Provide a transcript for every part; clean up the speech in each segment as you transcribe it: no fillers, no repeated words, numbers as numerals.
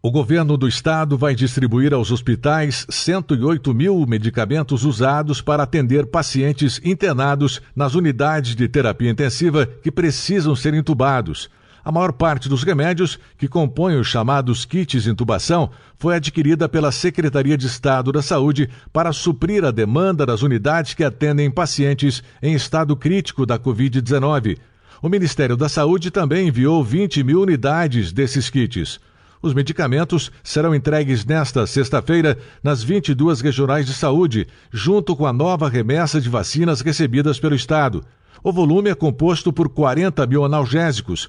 O governo do estado vai distribuir aos hospitais 108 mil medicamentos usados para atender pacientes internados nas unidades de terapia intensiva que precisam ser intubados. A maior parte dos remédios, que compõem os chamados kits de intubação, foi adquirida pela Secretaria de Estado da Saúde para suprir a demanda das unidades que atendem pacientes em estado crítico da Covid-19. O Ministério da Saúde também enviou 20 mil unidades desses kits. Os medicamentos serão entregues nesta sexta-feira nas 22 regionais de saúde, junto com a nova remessa de vacinas recebidas pelo Estado. O volume é composto por 40 mil analgésicos,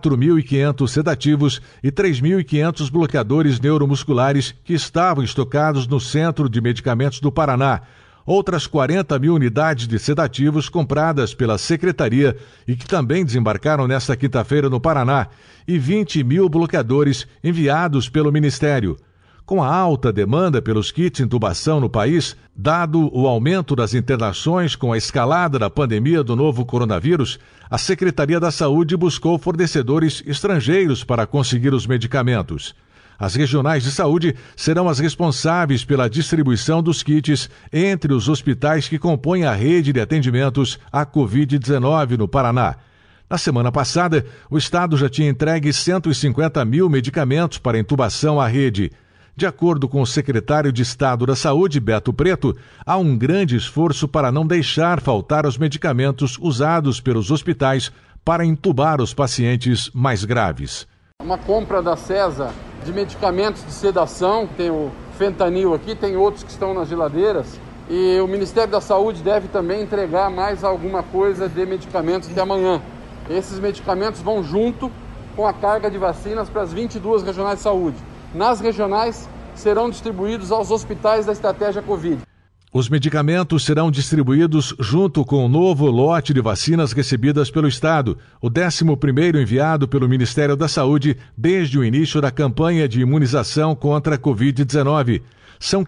4.500 sedativos e 3.500 bloqueadores neuromusculares que estavam estocados no Centro de Medicamentos do Paraná. Outras 40 mil unidades de sedativos compradas pela Secretaria e que também desembarcaram nesta quinta-feira no Paraná, e 20 mil bloqueadores enviados pelo Ministério. Com a alta demanda pelos kits de intubação no país, dado o aumento das internações com a escalada da pandemia do novo coronavírus, a Secretaria da Saúde buscou fornecedores estrangeiros para conseguir os medicamentos. As regionais de saúde serão as responsáveis pela distribuição dos kits entre os hospitais que compõem a rede de atendimentos à Covid-19 no Paraná. Na semana passada, o Estado já tinha entregue 150 mil medicamentos para intubação à rede. De acordo com o secretário de Estado da Saúde, Beto Preto, há um grande esforço para não deixar faltar os medicamentos usados pelos hospitais para intubar os pacientes mais graves. Uma compra da CESA de medicamentos de sedação, tem o fentanil aqui, tem outros que estão nas geladeiras, e o Ministério da Saúde deve também entregar mais alguma coisa de medicamentos até amanhã. Esses medicamentos vão junto com a carga de vacinas para as 22 regionais de saúde. Nas regionais, serão distribuídos aos hospitais da estratégia Covid. Os medicamentos serão distribuídos junto com o novo lote de vacinas recebidas pelo Estado, o 11º enviado pelo Ministério da Saúde desde o início da campanha de imunização contra a Covid-19. São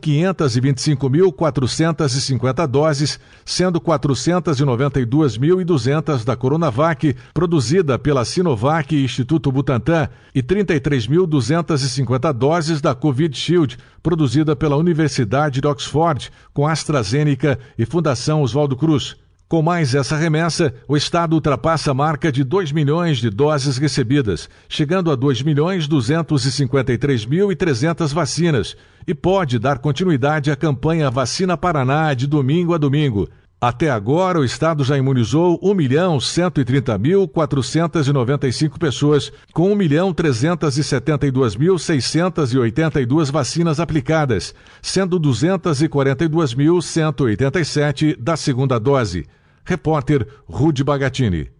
525.450 doses, sendo 492.200 da Coronavac, produzida pela Sinovac e Instituto Butantan, e 33.250 doses da Covishield, produzida pela Universidade de Oxford, com AstraZeneca e Fundação Oswaldo Cruz. Com mais essa remessa, o Estado ultrapassa a marca de 2 milhões de doses recebidas, chegando a 2.253.300 vacinas, e pode dar continuidade à campanha Vacina Paraná de domingo a domingo. Até agora, o Estado já imunizou 1.130.495 pessoas, com 1.372.682 vacinas aplicadas, sendo 242.187 da segunda dose. Repórter Rudy Bagatini.